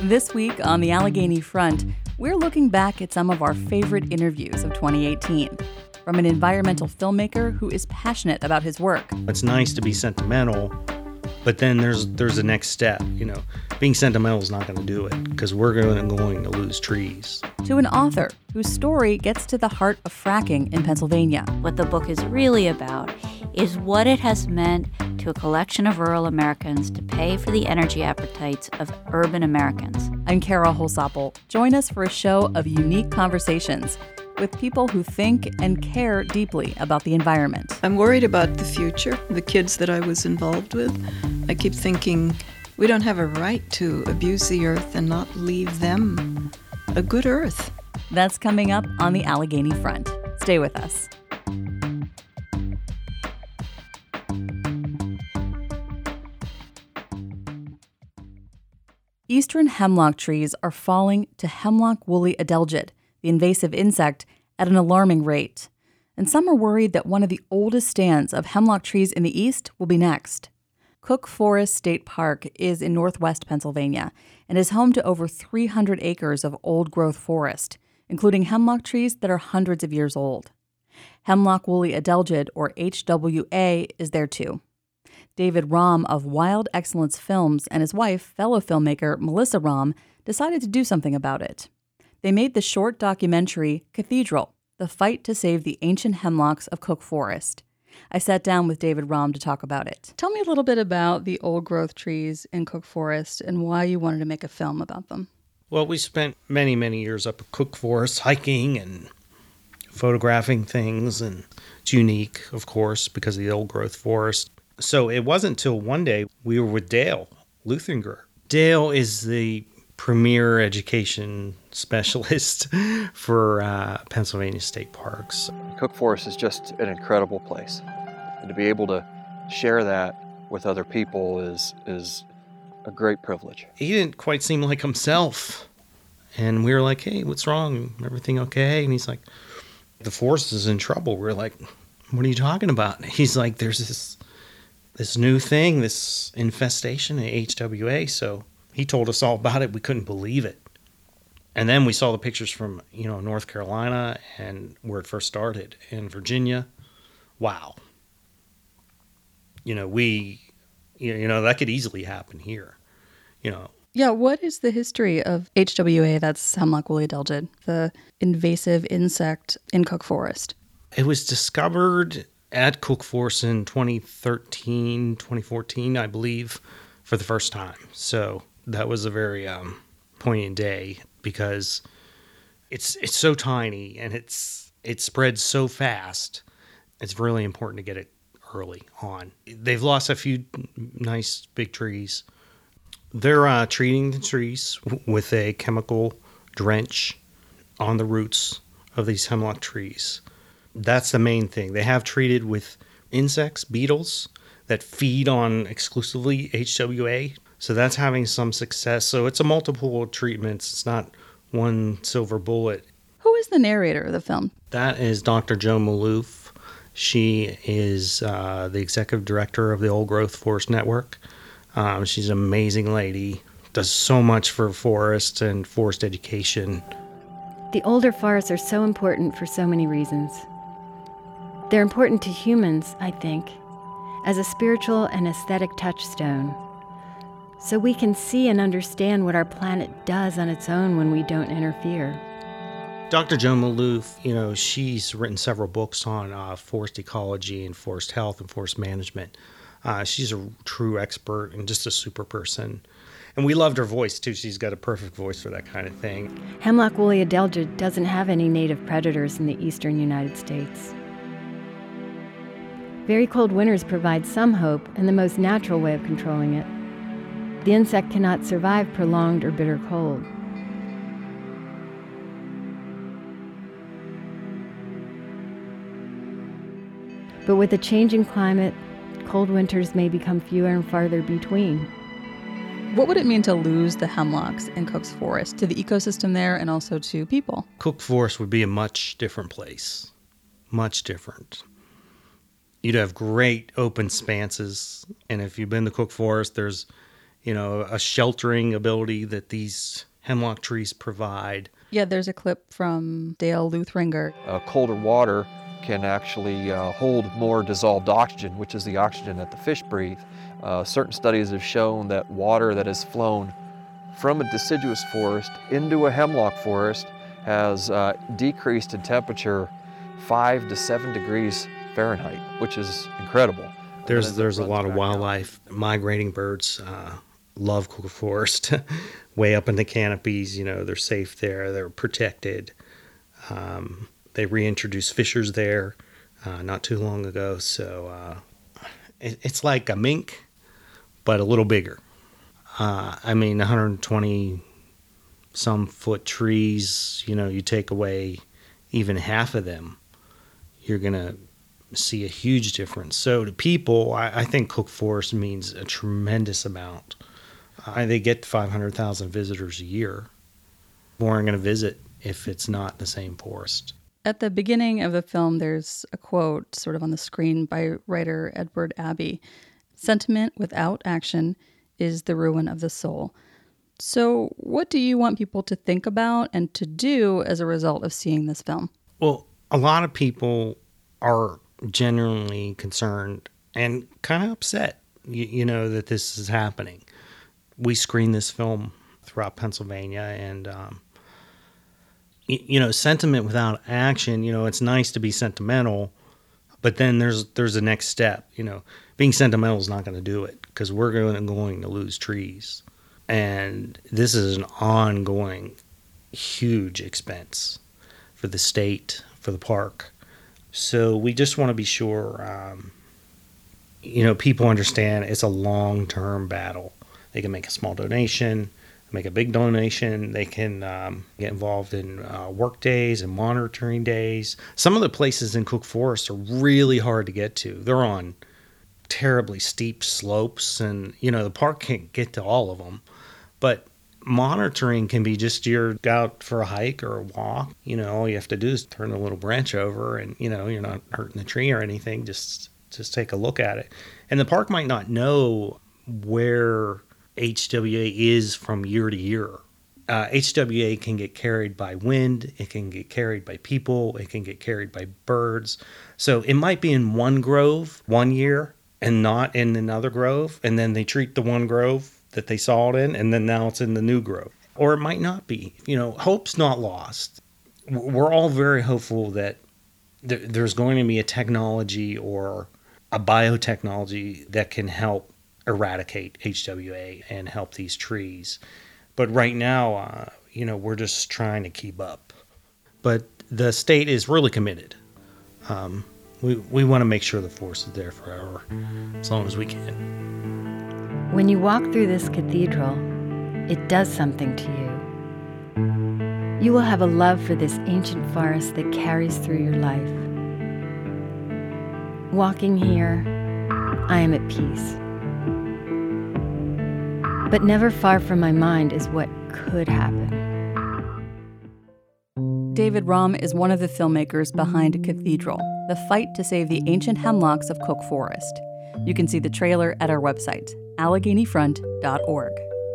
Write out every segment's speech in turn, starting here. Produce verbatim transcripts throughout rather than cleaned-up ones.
This week on the Allegheny Front, we're looking back at some of our favorite interviews of twenty eighteen. From an environmental filmmaker who is passionate about his work. It's nice to be sentimental, but then there's there's the next step. You know, being sentimental is not going to do it because we're going, going to lose trees. To an author whose story gets to the heart of fracking in Pennsylvania. What the book is really about is what it has meant to a collection of rural Americans to pay for the energy appetites of urban Americans. I'm Kara Holsapple. Join us for a show of unique conversations with people who think and care deeply about the environment. I'm worried about the future, the kids that I was involved with. I keep thinking we don't have a right to abuse the earth and not leave them a good earth. That's coming up on the Allegheny Front. Stay with us. Eastern hemlock trees are falling to hemlock woolly adelgid, the invasive insect, at an alarming rate. And some are worried that one of the oldest stands of hemlock trees in the East will be next. Cook Forest State Park is in northwest Pennsylvania and is home to over three hundred acres of old-growth forest, including hemlock trees that are hundreds of years old. Hemlock woolly adelgid, or H W A, is there too. David Rahm of Wild Excellence Films and his wife, fellow filmmaker Melissa Rahm, decided to do something about it. They made the short documentary Cathedral, the fight to save the ancient hemlocks of Cook Forest. I sat down with David Rahm to talk about it. Tell me a little bit about the old-growth trees in Cook Forest and why you wanted to make a film about them. Well, we spent many, many years up at Cook Forest hiking and photographing things, and it's unique, of course, because of the old-growth forest. So it wasn't until one day we were with Dale Luthringer. Dale is the premier education specialist for uh, Pennsylvania State Parks. Cook Forest is just an incredible place. And to be able to share that with other people is is a great privilege. He didn't quite seem like himself. And we were like, hey, what's wrong? Everything okay? And he's like, the forest is in trouble. We're like, what are you talking about? And he's like, there's this this new thing, this infestation at H W A. So he told us all about it. We couldn't believe it. And then we saw the pictures from, you know, North Carolina and where it first started in Virginia. Wow. You know, we, you know, that could easily happen here, you know. Yeah, what is the history of H W A, that's hemlock woolly adelgid, the invasive insect in Cook Forest? It was discovered at Cook Forest in twenty thirteen, twenty fourteen, I believe, for the first time. So that was a very um, poignant day because it's it's so tiny and it's it spreads so fast. It's really important to get it early on. They've lost a few nice big trees. They're uh, treating the trees with a chemical drench on the roots of these hemlock trees. That's the main thing. They have treated with insects, beetles, that feed on exclusively H W A. So that's having some success. So it's a multiple treatments. It's not one silver bullet. Who is the narrator of the film? That is Doctor Joan Maloof. She is uh, the executive director of the Old Growth Forest Network. Um, she's an amazing lady. Does so much for forests and forest education. The older forests are so important for so many reasons. They're important to humans, I think, as a spiritual and aesthetic touchstone, so we can see and understand what our planet does on its own when we don't interfere. Doctor Joan Maloof, you know, she's written several books on uh, forest ecology and forest health and forest management. Uh, she's a true expert and just a super person. And we loved her voice, too. She's got a perfect voice for that kind of thing. Hemlock woolly adelgid doesn't have any native predators in the eastern United States. Very cold winters provide some hope and the most natural way of controlling it. The insect cannot survive prolonged or bitter cold. But with a changing climate, cold winters may become fewer and farther between. What would it mean to lose the hemlocks in Cook's Forest to the ecosystem there and also to people? Cook Forest would be a much different place. Much different. You'd have great open spanses. And if you've been to Cook Forest, there's, you know, a sheltering ability that these hemlock trees provide. Yeah, there's a clip from Dale Luthringer. Uh, colder water can actually uh, hold more dissolved oxygen, which is the oxygen that the fish breathe. Uh, certain studies have shown that water that has flown from a deciduous forest into a hemlock forest has uh, decreased in temperature five to seven degrees Fahrenheit, which is incredible. There's there's a lot of wildlife. Migrating birds uh, love Cook Forest. Way up in the canopies, you know, they're safe there. They're protected. Um, they reintroduced fishers there uh, not too long ago. So uh, it, it's like a mink, but a little bigger. Uh, I mean, one hundred twenty some foot trees, you know, you take away even half of them, you're going to see a huge difference. So to people, I, I think Cook Forest means a tremendous amount. Uh, they get five hundred thousand visitors a year. More are going to visit if it's not the same forest. At the beginning of the film, there's a quote sort of on the screen by writer Edward Abbey. Sentiment without action is the ruin of the soul. So what do you want people to think about and to do as a result of seeing this film? Well, a lot of people are genuinely concerned and kind of upset, you, you know, that this is happening. We screened this film throughout Pennsylvania, and, um, you, you know, sentiment without action, you know, it's nice to be sentimental, but then there's there's a next step. You know, being sentimental is not going to do it because we're going, going to lose trees. And this is an ongoing huge expense for the state, for the park. So we just want to be sure, um, you know, people understand it's a long-term battle. They can make a small donation, make a big donation. They can um, get involved in uh, work days and monitoring days. Some of the places in Cook Forest are really hard to get to. They're on terribly steep slopes, and, you know, the park can't get to all of them. But monitoring can be just you're out for a hike or a walk. You know, all you have to do is turn a little branch over and, you know, you're not hurting the tree or anything. Just just take a look at it. And the park might not know where H W A is from year to year. Uh, H W A can get carried by wind. It can get carried by people. It can get carried by birds. So it might be in one grove one year and not in another grove. And then they treat the one grove that they saw it in, and then now it's in the new grove. Or it might not be. You know, hope's not lost. We're all very hopeful that th- there's going to be a technology or a biotechnology that can help eradicate H W A and help these trees. But right now, uh, you know, we're just trying to keep up. But the state is really committed. Um, we, we want to make sure the forest is there forever, as long as we can. When you walk through this cathedral, it does something to you. You will have a love for this ancient forest that carries through your life. Walking here, I am at peace. But never far from my mind is what could happen. David Romm is one of the filmmakers behind Cathedral, the fight to save the ancient hemlocks of Cook Forest. You can see the trailer at our website, allegheny front dot org.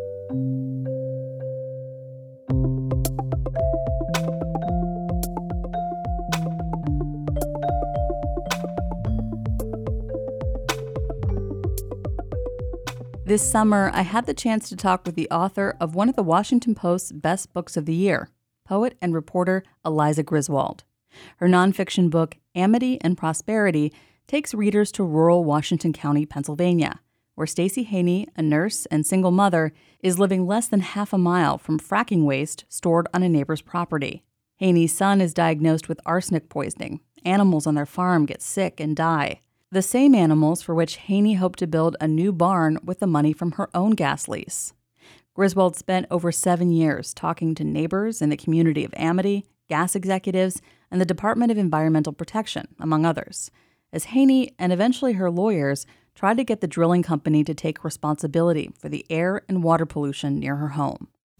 This summer, I had the chance to talk with the author of one of the Washington Post's best books of the year, poet and reporter Eliza Griswold. Her nonfiction book, Amity and Prosperity, takes readers to rural Washington County, Pennsylvania, where Stacey Haney, a nurse and single mother, is living less than half a mile from fracking waste stored on a neighbor's property. Haney's son is diagnosed with arsenic poisoning. Animals on their farm get sick and die. The same animals for which Haney hoped to build a new barn with the money from her own gas lease. Griswold spent over seven years talking to neighbors in the community of Amity, gas executives, and the Department of Environmental Protection, among others, as Haney and eventually her lawyers tried to get the drilling company to take responsibility for the air and water pollution near her home.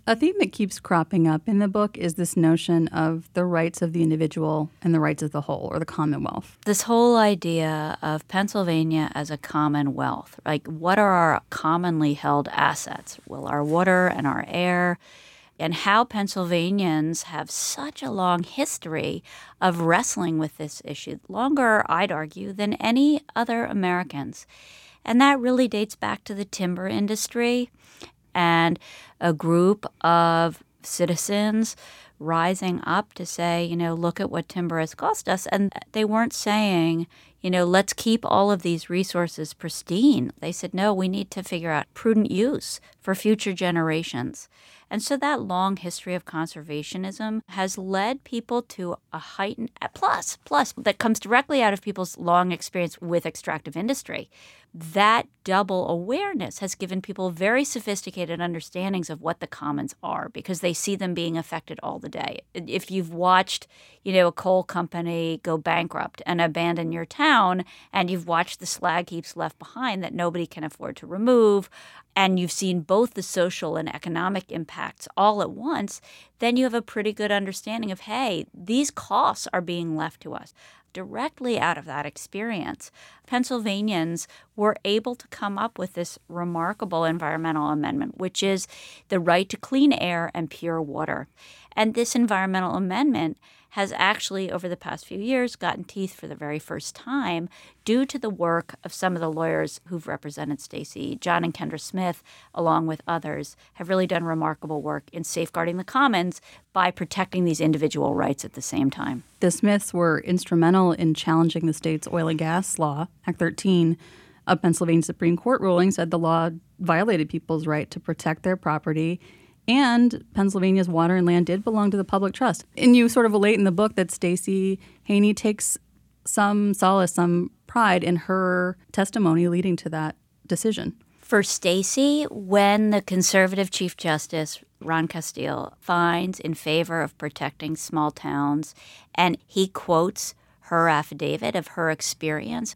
A theme that keeps cropping up in the book is this notion of the rights of the individual and the rights of the whole, or the Commonwealth. This whole idea of Pennsylvania as a commonwealth, like what are our commonly held assets? Well, our water and our air, and how Pennsylvanians have such a long history of wrestling with this issue, longer, I'd argue, than any other Americans. And that really dates back to the timber industry and a group of citizens rising up to say, you know, look at what timber has cost us. And they weren't saying, you know, let's keep all of these resources pristine. They said, no, we need to figure out prudent use for future generations. And so that long history of conservationism has led people to a heightened, plus, plus, that comes directly out of people's long experience with extractive industry. That double awareness has given people very sophisticated understandings of what the commons are because they see them being affected all the day. If you've watched, you know, a coal company go bankrupt and abandon your town, and you've watched the slag heaps left behind that nobody can afford to remove, and you've seen both the social and economic impacts all at once, then you have a pretty good understanding of, hey, these costs are being left to us. Directly out of that experience, Pennsylvanians were able to come up with this remarkable environmental amendment, which is the right to clean air and pure water. And this environmental amendment has actually, over the past few years, gotten teeth for the very first time due to the work of some of the lawyers who've represented Stacey. John and Kendra Smith, along with others, have really done remarkable work in safeguarding the commons by protecting these individual rights at the same time. The Smiths were instrumental in challenging the state's oil and gas law. Act thirteen of Pennsylvania Supreme Court ruling said the law violated people's right to protect their property, and Pennsylvania's water and land did belong to the public trust. And you sort of relate in the book that Stacey Haney takes some solace, some pride in her testimony leading to that decision. For Stacey, when the conservative Chief Justice, Ron Castile, finds in favor of protecting small towns, and he quotes her affidavit of her experience,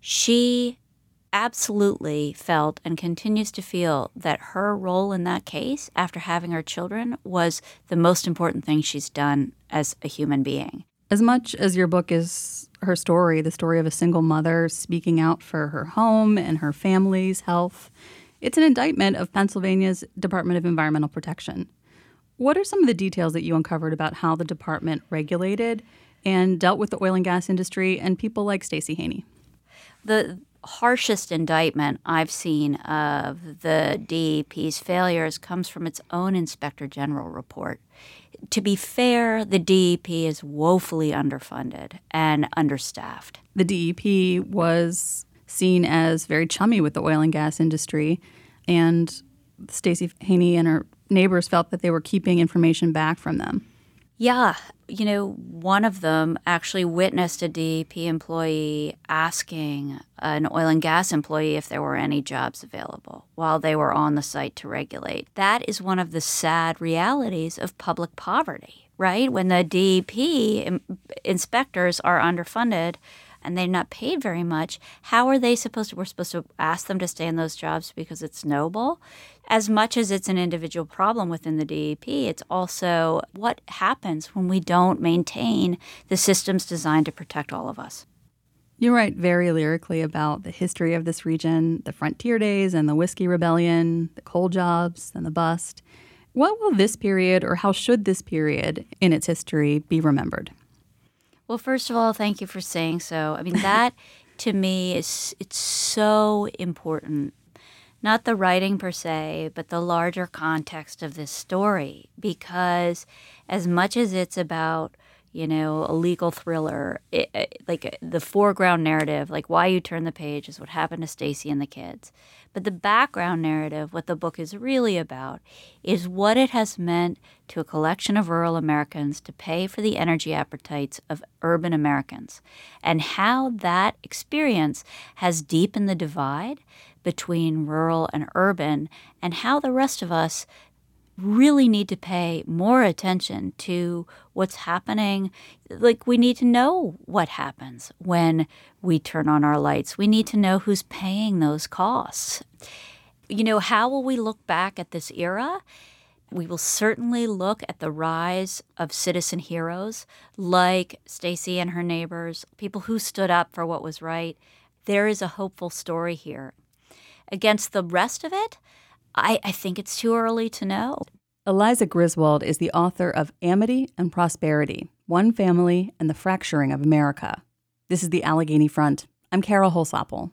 she absolutely felt and continues to feel that her role in that case, after having her children, was the most important thing she's done as a human being. As much as your book is her story, the story of a single mother speaking out for her home and her family's health, it's an indictment of Pennsylvania's Department of Environmental Protection. What are some of the details that you uncovered about how the department regulated and dealt with the oil and gas industry and people like Stacey Haney? The harshest indictment I've seen of the D E P's failures comes from its own Inspector General report. To be fair, the D E P is woefully underfunded and understaffed. The D E P was seen as very chummy with the oil and gas industry, and Stacey Haney and her neighbors felt that they were keeping information back from them. Yeah. You know, one of them actually witnessed a D E P employee asking an oil and gas employee if there were any jobs available while they were on the site to regulate. That is one of the sad realities of public poverty, right? When the D E P im- inspectors are underfunded and they're not paid very much, how are they supposed to, we're supposed to ask them to stay in those jobs because it's noble? As much as it's an individual problem within the D E P, it's also what happens when we don't maintain the systems designed to protect all of us. You write very lyrically about the history of this region, the frontier days and the Whiskey Rebellion, the coal jobs and the bust. What will this period, or how should this period in its history be remembered? Well, first of all, thank you for saying so. I mean, that to me is it's so important. Not the writing per se, but the larger context of this story. Because as much as it's about, you know, a legal thriller, it, it, like the foreground narrative, like why you turn the page is what happened to Stacey and the kids. But the background narrative, what the book is really about, is what it has meant to a collection of rural Americans to pay for the energy appetites of urban Americans, and how that experience has deepened the divide between rural and urban, and how the rest of us really need to pay more attention to what's happening. Like, we need to know what happens when we turn on our lights. We need to know who's paying those costs. You know, how will we look back at this era? We will certainly look at the rise of citizen heroes like Stacy and her neighbors, people who stood up for what was right. There is a hopeful story here. Against the rest of it, I, I think it's too early to know. Eliza Griswold is the author of Amity and Prosperity, One Family and the Fracturing of America. This is the Allegheny Front. I'm Carol Holsapple.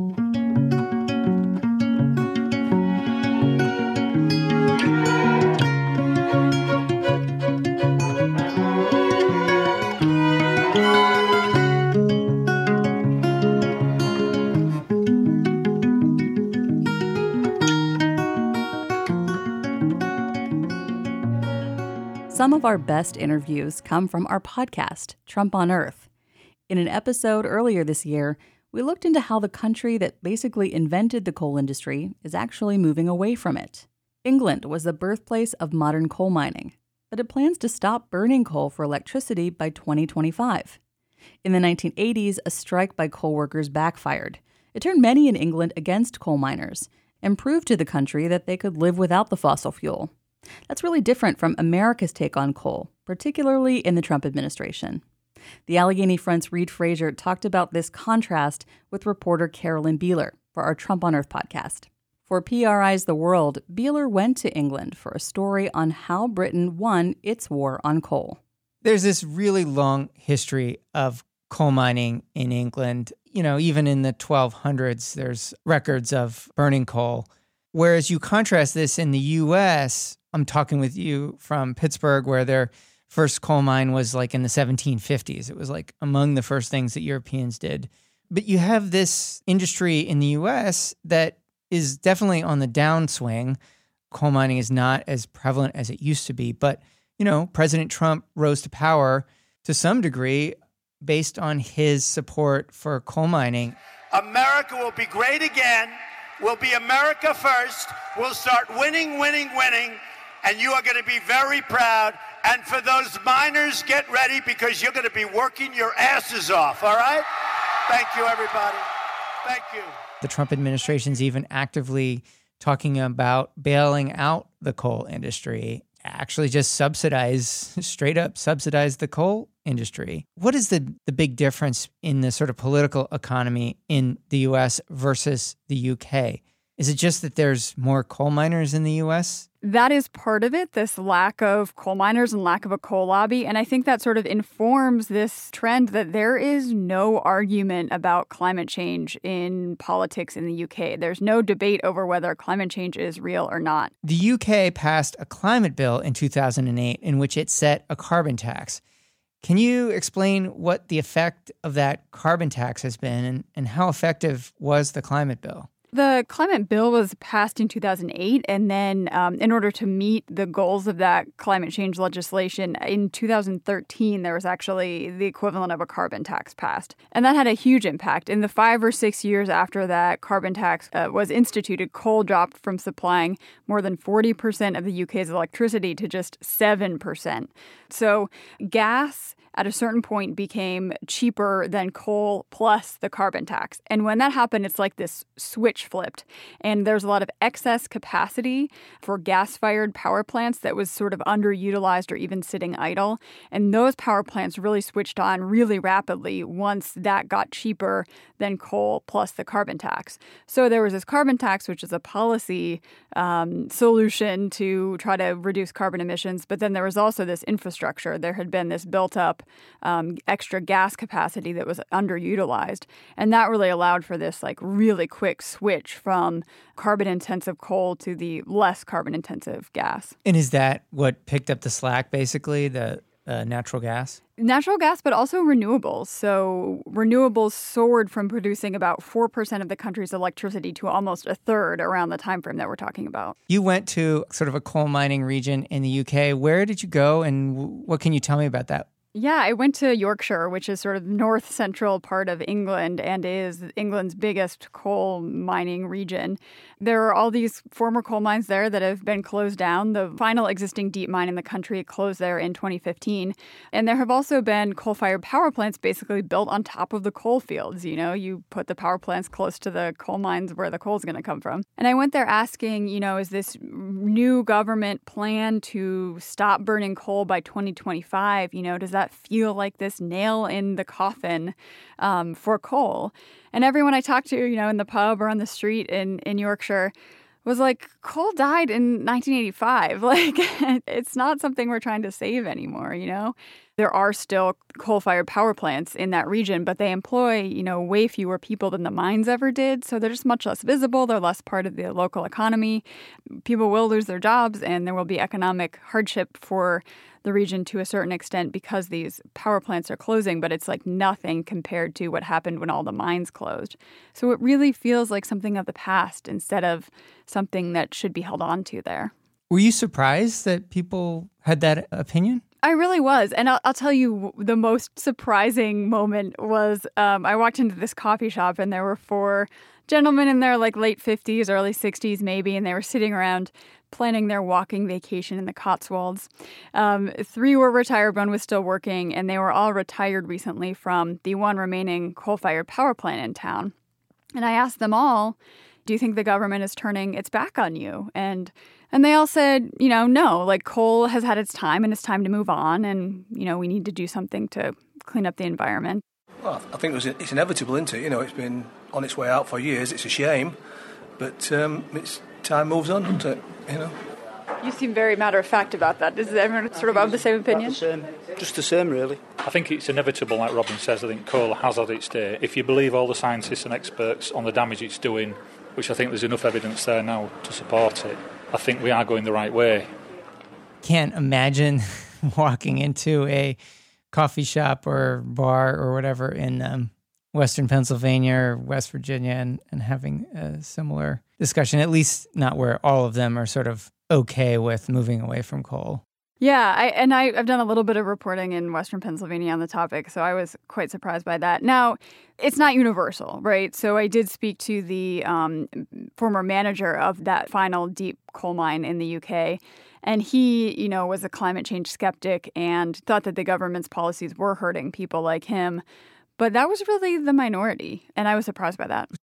Some of our best interviews come from our podcast, Trump on Earth. In an episode earlier this year, we looked into how the country that basically invented the coal industry is actually moving away from it. England was the birthplace of modern coal mining, but it plans to stop burning coal for electricity by twenty twenty-five. In the nineteen eighties, a strike by coal workers backfired. It turned many in England against coal miners and proved to the country that they could live without the fossil fuel. That's really different from America's take on coal, particularly in the Trump administration. The Allegheny Front's Reed Frazier talked about this contrast with reporter Carolyn Beeler for our Trump on Earth podcast. For P R I's The World, Beeler went to England for a story on how Britain won its war on coal. There's this really long history of coal mining in England. You know, even in the twelve hundreds, there's records of burning coal. Whereas you contrast this in the U S, I'm talking with you from Pittsburgh, where their first coal mine was like in the seventeen fifties. It was like among the first things that Europeans did. But you have this industry in the U S that is definitely on the downswing. Coal mining is not as prevalent as it used to be. But, you know, President Trump rose to power to some degree based on his support for coal mining. America will be great again. We'll be America first. We'll start winning, winning, winning. And you are going to be very proud. And for those miners, get ready because you're going to be working your asses off, all right? Thank you, everybody. Thank you. The Trump administration's even actively talking about bailing out the coal industry, actually just subsidize, straight up subsidize the coal industry. What is the, the big difference in the sort of political economy in the U S versus the U K? Is it just that there's more coal miners in the U S? That is part of it, this lack of coal miners and lack of a coal lobby. And I think that sort of informs this trend that there is no argument about climate change in politics in the U K. There's no debate over whether climate change is real or not. The U K passed a climate bill in two thousand eight in which it set a carbon tax. Can you explain what the effect of that carbon tax has been and, and how effective was the climate bill? The climate bill was passed in two thousand eight, and then um, in order to meet the goals of that climate change legislation, in two thousand thirteen, there was actually the equivalent of a carbon tax passed. And that had a huge impact. In the five or six years after that carbon tax uh, was instituted, coal dropped from supplying more than forty percent of the U K's electricity to just seven percent. So gas at a certain point became cheaper than coal plus the carbon tax. And when that happened, it's like this switch flipped. And there's a lot of excess capacity for gas-fired power plants that was sort of underutilized or even sitting idle. And those power plants really switched on really rapidly once that got cheaper than coal plus the carbon tax. So there was this carbon tax, which is a policy um, solution to try to reduce carbon emissions. But then there was also this infrastructure. There had been this built up Um, extra gas capacity that was underutilized. And that really allowed for this like really quick switch from carbon-intensive coal to the less carbon-intensive gas. And is that what picked up the slack, basically, the uh, natural gas? Natural gas, but also renewables. So renewables soared from producing about four percent of the country's electricity to almost a third around the time frame that we're talking about. You went to sort of a coal mining region in the U K. Where did you go, and what can you tell me about that? Yeah, I went to Yorkshire, which is sort of north central part of England and is England's biggest coal mining region. There are all these former coal mines there that have been closed down. The final existing deep mine in the country closed there in twenty fifteen. And there have also been coal-fired power plants basically built on top of the coal fields. You know, you put the power plants close to the coal mines where the coal is going to come from. And I went there asking, you know, is this new government plan to stop burning coal by twenty twenty-five? You know, does that feel like this nail in the coffin um, for coal? And everyone I talked to, you know, in the pub or on the street in, in Yorkshire was like, coal died in nineteen eighty-five. Like, it's not something we're trying to save anymore, you know? There are still coal-fired power plants in that region, but they employ, you know, way fewer people than the mines ever did. So they're just much less visible. They're less part of the local economy. People will lose their jobs, and there will be economic hardship for the region to a certain extent because these power plants are closing, but it's like nothing compared to what happened when all the mines closed. So it really feels like something of the past instead of something that should be held on to there. Were you surprised that people had that opinion? I really was. And I'll, I'll tell you, the most surprising moment was um, I walked into this coffee shop and there were four gentlemen in their like late fifties, early sixties maybe, and they were sitting around planning their walking vacation in the Cotswolds. Um, three were retired, one was still working, and they were all retired recently from the one remaining coal-fired power plant in town. And I asked them all, do you think the government is turning its back on you? And and they all said, you know, no, like coal has had its time and it's time to move on. And, you know, we need to do something to clean up the environment. Well, I think it was, it's inevitable, isn't it? You know, it's been on its way out for years. It's a shame. But um, it's time moves on, doesn't it? You know. You seem very matter-of-fact about that. Is everyone sort of of the same opinion? The same. Just the same, really. I think it's inevitable, like Robin says. I think coal has had its day. If you believe all the scientists and experts on the damage it's doing, which I think there's enough evidence there now to support it, I think we are going the right way. Can't imagine walking into a coffee shop or bar or whatever in um, Western Pennsylvania or West Virginia and, and having a similar discussion, at least not where all of them are sort of okay with moving away from coal. Yeah, I, and I, I've done a little bit of reporting in Western Pennsylvania on the topic, so I was quite surprised by that. Now, it's not universal, right? So I did speak to the um, former manager of that final deep coal mine in the U K, and he, you know, was a climate change skeptic and thought that the government's policies were hurting people like him. But that was really the minority, and I was surprised by that.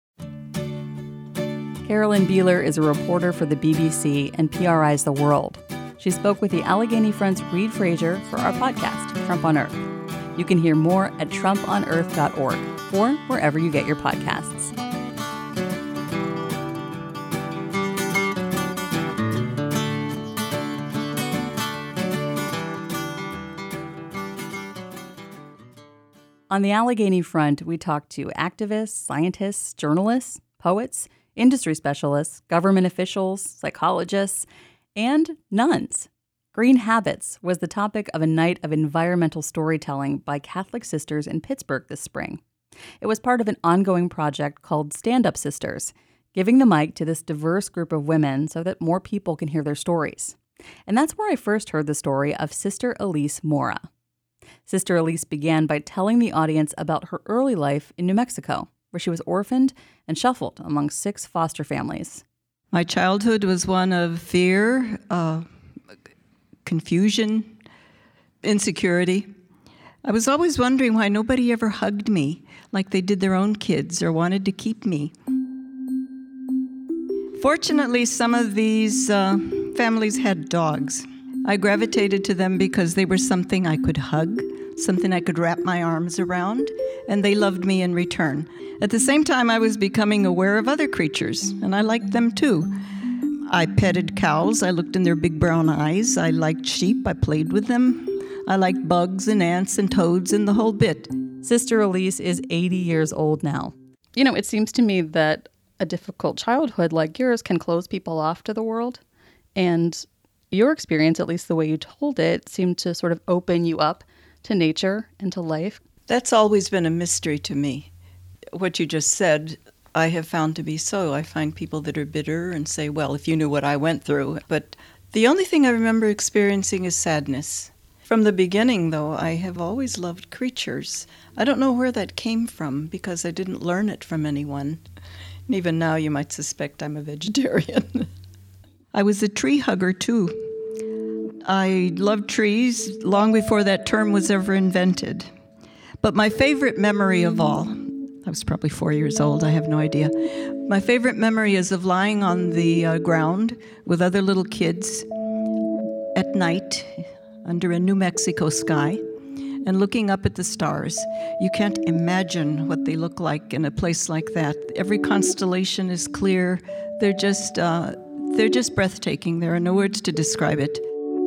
Carolyn Beeler is a reporter for the B B C and P R I's The World. She spoke with the Allegheny Front's Reed Frazier for our podcast, Trump on Earth. You can hear more at trump on earth dot org or wherever you get your podcasts. On the Allegheny Front, we talked to activists, scientists, journalists, poets, industry specialists, government officials, psychologists, and nuns. Green Habits was the topic of a night of environmental storytelling by Catholic sisters in Pittsburgh this spring. It was part of an ongoing project called Stand Up Sisters, giving the mic to this diverse group of women so that more people can hear their stories. And that's where I first heard the story of Sister Elise Mora. Sister Elise began by telling the audience about her early life in New Mexico, where she was orphaned and shuffled among six foster families. My childhood was one of fear, uh, confusion, insecurity. I was always wondering why nobody ever hugged me like they did their own kids or wanted to keep me. Fortunately, some of these uh, families had dogs. I gravitated to them because they were something I could hug, something I could wrap my arms around, and they loved me in return. At the same time, I was becoming aware of other creatures, and I liked them too. I petted cows, I looked in their big brown eyes, I liked sheep, I played with them. I liked bugs and ants and toads and the whole bit. Sister Elise is eighty years old now. You know, it seems to me that a difficult childhood like yours can close people off to the world, and your experience, at least the way you told it, seemed to sort of open you up to nature and to life. That's always been a mystery to me. What you just said, I have found to be so. I find people that are bitter and say, well, if you knew what I went through. But the only thing I remember experiencing is sadness. From the beginning, though, I have always loved creatures. I don't know where that came from because I didn't learn it from anyone. And even now you might suspect I'm a vegetarian. I was a tree hugger, too. I loved trees long before that term was ever invented. But my favorite memory of all, I was probably four years old, I have no idea. My favorite memory is of lying on the uh, ground with other little kids at night under a New Mexico sky and looking up at the stars. You can't imagine what they look like in a place like that. Every constellation is clear. They're just, uh, they're just breathtaking. There are no words to describe it.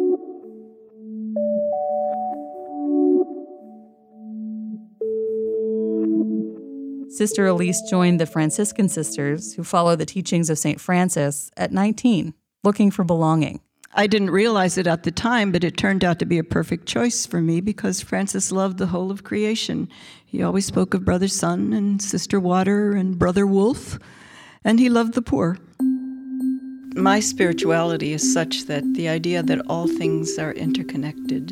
Sister Elise joined the Franciscan sisters who follow the teachings of Saint Francis at nineteen, looking for belonging. I didn't realize it at the time, but it turned out to be a perfect choice for me because Francis loved the whole of creation. He always spoke of Brother Sun and Sister Water and Brother Wolf, and he loved the poor. My spirituality is such that the idea that all things are interconnected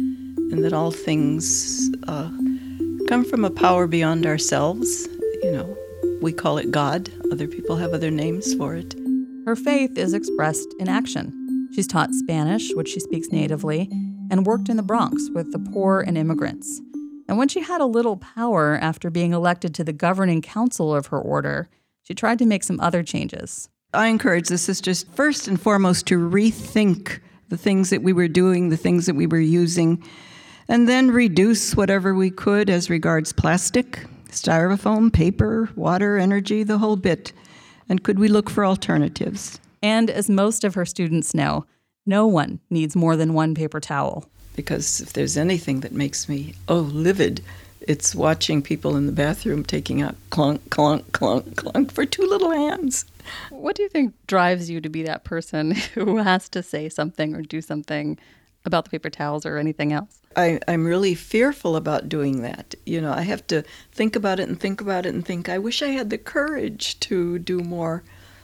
and that all things uh, come from a power beyond ourselves, you know, we call it God. Other people have other names for it. Her faith is expressed in action. She's taught Spanish, which she speaks natively, and worked in the Bronx with the poor and immigrants. And when she had a little power after being elected to the governing council of her order, she tried to make some other changes. I encourage the sisters, first and foremost, to rethink the things that we were doing, the things that we were using, and then reduce whatever we could as regards plastic, styrofoam, paper, water, energy, the whole bit. And could we look for alternatives? And as most of her students know, no one needs more than one paper towel. Because if there's anything that makes me, oh, livid, it's watching people in the bathroom taking out clunk, clunk, clunk, clunk for two little hands. What do you think drives you to be that person who has to say something or do something about the paper towels or anything else? I, I'm really fearful about doing that. You know, I have to think about it and think about it and think, I wish I had the courage to do more.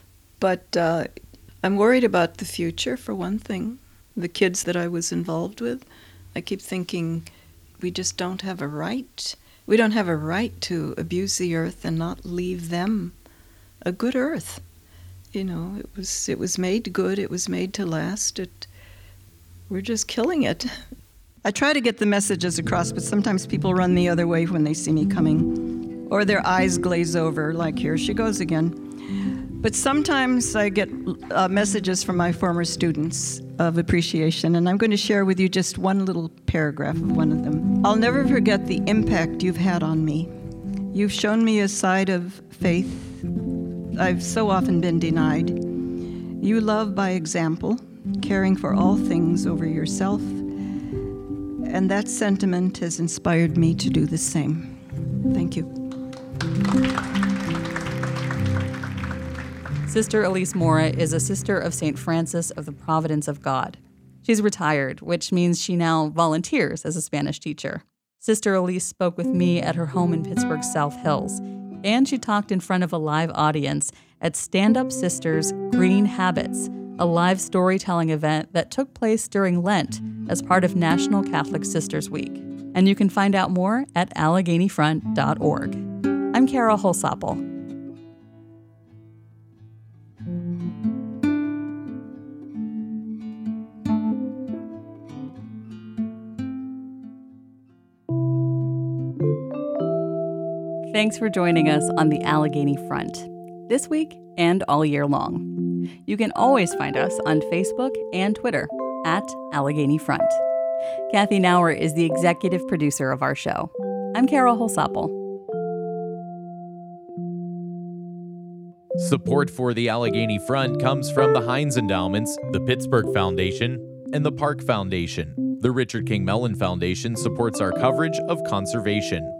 But uh, I'm worried about the future, for one thing. The kids that I was involved with, I keep thinking, we just don't have a right. We don't have a right to abuse the earth and not leave them a good earth. You know, it was it was made good. It was made to last. It, we're just killing it. I try to get the messages across, but sometimes people run the other way when they see me coming, or their eyes glaze over, like, here she goes again. But sometimes I get uh, messages from my former students of appreciation, and I'm going to share with you just one little paragraph of one of them. I'll never forget the impact you've had on me. You've shown me a side of faith I've so often been denied. You love by example, caring for all things over yourself, and that sentiment has inspired me to do the same. Thank you. Sister Elise Mora is a sister of Saint Francis of the Providence of God. She's retired, which means she now volunteers as a Spanish teacher. Sister Elise spoke with me at her home in Pittsburgh's South Hills, and she talked in front of a live audience at Stand Up Sisters Green Habits, a live storytelling event that took place during Lent as part of National Catholic Sisters Week. And you can find out more at Allegheny Front dot org. I'm Carol Holsapple. Thanks for joining us on the Allegheny Front, this week and all year long. You can always find us on Facebook and Twitter at Allegheny Front. Kathy Nauer is the executive producer of our show. I'm Carol Holsapple. Support for the Allegheny Front comes from the Heinz Endowments, the Pittsburgh Foundation, and the Park Foundation. The Richard King Mellon Foundation supports our coverage of conservation.